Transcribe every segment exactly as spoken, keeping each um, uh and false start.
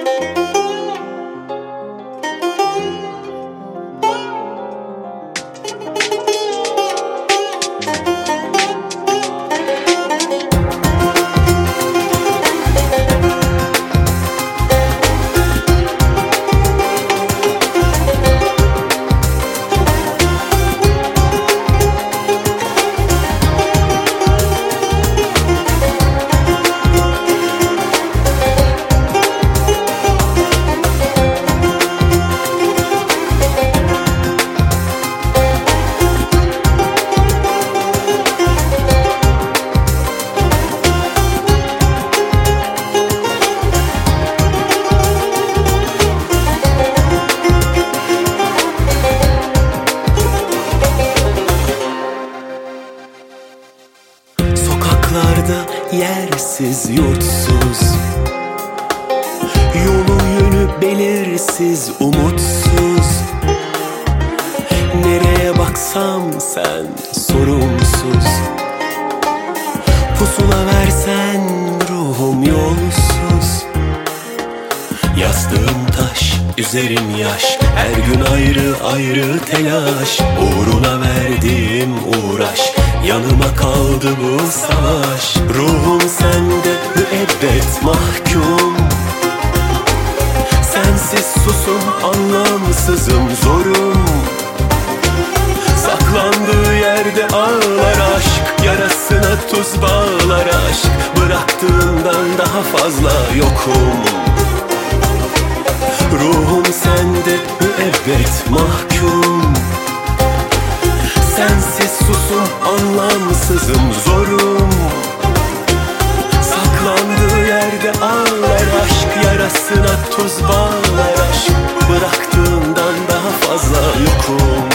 Yersiz yurtsuz, yolu yönü belirsiz, umutsuz. Nereye baksam sen sorumsuz. Pusula versen ruhum yolsuz. Yastığım taş, üzerim yaş, her gün ayrı ayrı telaş. Uğruna verdiğim uğraş, yanıma kaldı bu savaş. Ruhum sende müebbet mahkum. Sensiz susum, anlamsızım, zorum. Saklandığı yerde ağlar aşk, yarasına tuz bağlar aşk. Bıraktığından daha fazla yokum. Ruhum sende müebbet mahkum. Sensiz susum, anlamsızım, zorum. Saklandığı yerde ağlar aşk, yarasına tuz bağlar aşk. Bıraktığından daha fazla yokum.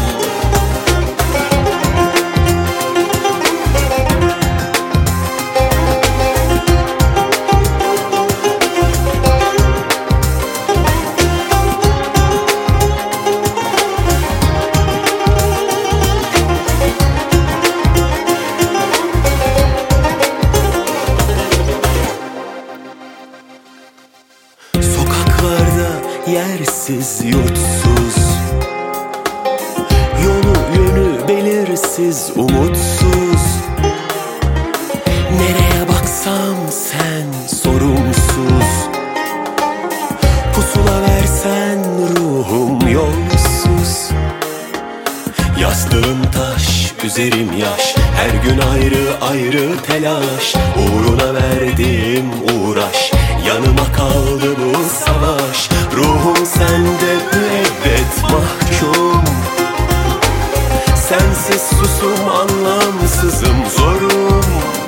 Yersiz yurtsuz, yolu yönü belirsiz, umutsuz. Nereye baksam sen sorumsuz. Pusula versen ruhum yolsuz. Yastığım taş, üzerim yaş, her gün ayrı ayrı telaş. Uğruna verdiğim uğraş, yanıma kaldı bu savaş. Ruhum sende müebbet mahkum. Sensiz susum, anlamsızım, zorum.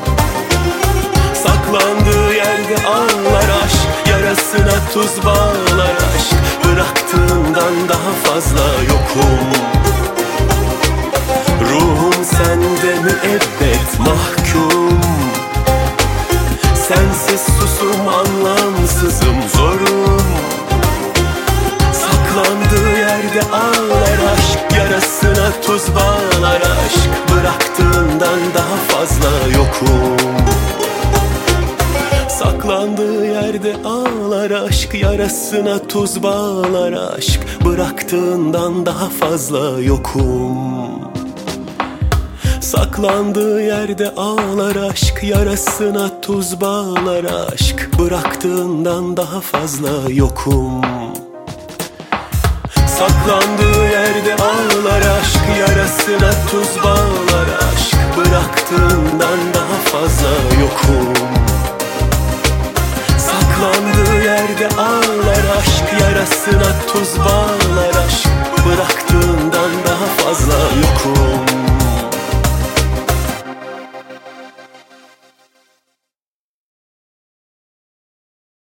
Saklandığı yerde ağlar aşk, yarasına tuz bağlar aşk. Bıraktığından daha fazla yokum. Ruhum sende müebbet mahkum. Sensiz susum, anlamsızım, zorum. Saklandığı yerde ağlar aşk, yarasına tuz bağlar aşk. Bıraktığından daha fazla yokum. Saklandığı yerde ağlar aşk, yarasına tuz bağlar aşk. Bıraktığından daha fazla yokum. Saklandığı yerde ağlar aşk, yarasına tuz bağlar aşk. Bıraktığından daha fazla yokum. Saklandığı yerde ağlar aşk, yarasına tuz bağlar aşk. Bıraktığından daha fazla yokum. Saklandığı yerde ağlar aşk, yarasına tuz bağlar aşk. Bıraktığından daha fazla yokum.